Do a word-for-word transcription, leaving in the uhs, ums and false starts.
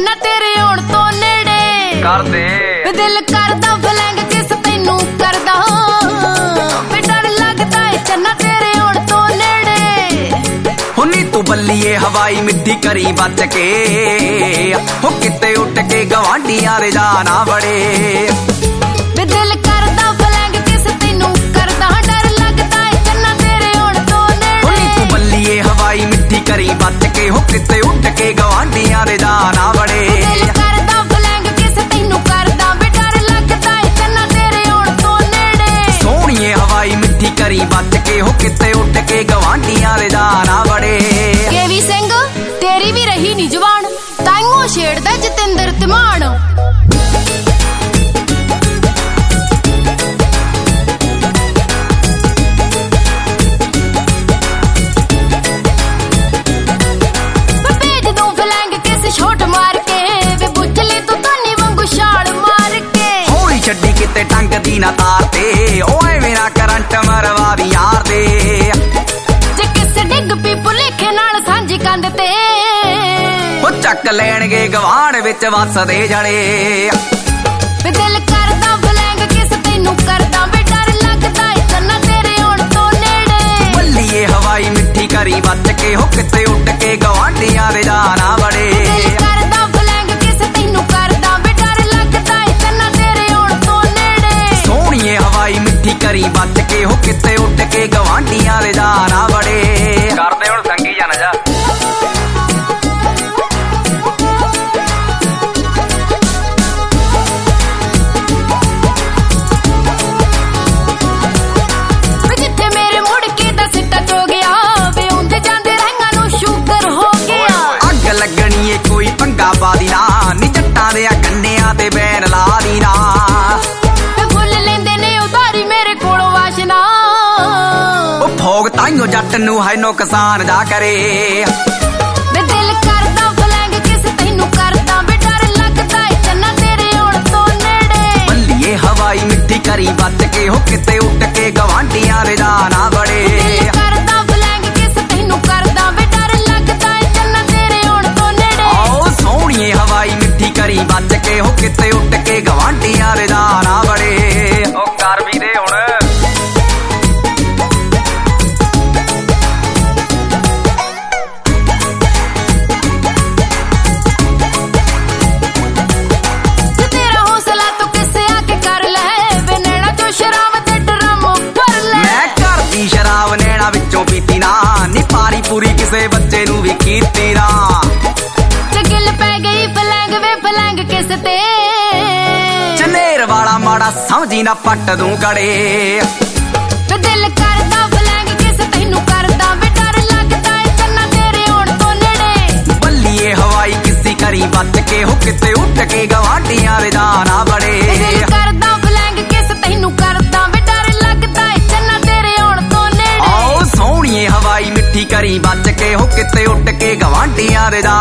चन्ना तेरे आउण तो नेड़े कर दे दिल करदा फलैंग किस तैनू करदा वे डर लगदा है चन्ना तेरे आउण तो नेड़े हुनी तू बल्लीए हवाई मिट्टी करी बच के हो किते उठ के गवांढियां दे जाना बड़े वे दिल करदा फलैंग किस तैनू करदा डर लगदा है चन्ना तेरे आउण तो नेड़े हुनी तू बल्लीए हवाई मिट्टी करी बच के हो किते उठ के गवांढियां दे जाना बड़े दिल करदा फलैंग किस तैनू करदा वे डर लगदा है चन्ना तेरे आउण तो नेड़े सोहणीए हवाई मिट्टी करी बच के हो किते उठ के गवांढियां दे जाना बड़े केवी सिंह तेरी भी रही नी जवान ताइयों छेड़दा जतिंदर तिमान भेज दूं फलैंग किस छोट मार के वे बुझ ले तू तानी वांगू छाल मार के हौली छड्डी किते टंग दी ना तार ते ओए मेरा करंट मरवा दी यार दे जे किस डिग पी भुलेखे नाल सांझी कंध ते ओ ਚੱਕ ਲੈਣਗੇ ਗਵਾਂਢ ਵਿੱਚ ਵਸਦੇ ਜਣੇ ਵੇ ਦਿਲ ਕਰਦਾ ਫਲੈਂਗ ਕਿਸ ਤੈਨੂੰ ਕਰਦਾ ਵੇ ਡਰ ਲੱਗਦਾ ਏ ਚੰਨਾ ਤੇਰੇ ਆਉਣ ਤੋਂ ਨੇੜੇ ਬੱਲੀਏ ਹਵਾਈ ਮਿੱਠੀ ਕਰੀ ਬਚ ਕੇ ਹੋ ਕਿਤੇ ਉੱਡ ਕੇ ਗਵਾਂਢੀਆਂ ਦੇ ਜਾਣਾ ਬੜੇ ਦਿਲ ਕਰਦਾ ਫਲੈਂਗ ਕਿਸ ਤੈਨੂੰ ਕਰਦਾ ਵੇ ਡਰ ਲੱਗਦਾ ਏ ਚੰਨਾ ਤੇਰੇ ਆਉਣ ਤੋਂ ਨੇੜੇ ਸੋਹਣੀਏ ਹਵਾਈ ਮਿੱਠੀ ਕਰੀ ਬਚ ਕੇ ਹੋ ਕਿਤੇ ਉੱਡ ਕੇ ਗਵਾਂਢੀਆਂ ਦੇ ਜਾਣਾ ਬੜੇ ਕਰਦੇ ਹੁਣ ਸੰਗੀ ਜਾਣਾ ਜਾ कोई पंगा पा दी ना नी जट्टां दे गन्नियां ते बैन ला दी ना फुल लेंदे ने उधारी मेरे कोलों वाशना ओ भोग ताइयों जट नू है नुकसान जा करे वे दिल करदा फलैंग किस तैनू करदा वे डर लगदा है चन्ना तेरे आउण तो नेड़े बल्लीए हवाई मिट्टी करी बच के हो किते उठ के गवांढियां दे जाना बड़े दिल करदा फलैंग किस तैनू करदा वे डर लगदा है चन्ना तेरे आउण तो नेड़े सोहणीए हवाई मिट्टी करी बच के हो किते उठ के गवांढियां दे जाना बड़े ओ कर भी दे हुण तेरा हौसला तू किसे आके कर ले वे नैना चो शराब ते ड्रम भर ले मैं घर दी शराब नैना विचों पीती ना नी पारी पूरी किसे बच्चे नू भी कीती ना चगिल पै गई फलैंग वे फलैंग किस ते चनेर वाला माड़ा समझी ना पट दूं कड़े वे दिल करदा फलैंग किस तैनू करदा वे डर लगदा है चन्ना तेरे आउण तो नेड़े बल्लीए हवाई किसी करी बच के हो किते उठ के गवांढियां दे जाना बड़े दिल करदा फलैंग किस तैनू करदा वे डर लगदा है चन्ना तेरे आउण तो नेड़े आओ सोहणीए हवाई मिट्ठी करी बच के हो किते उठ के गवांढियां दे जाना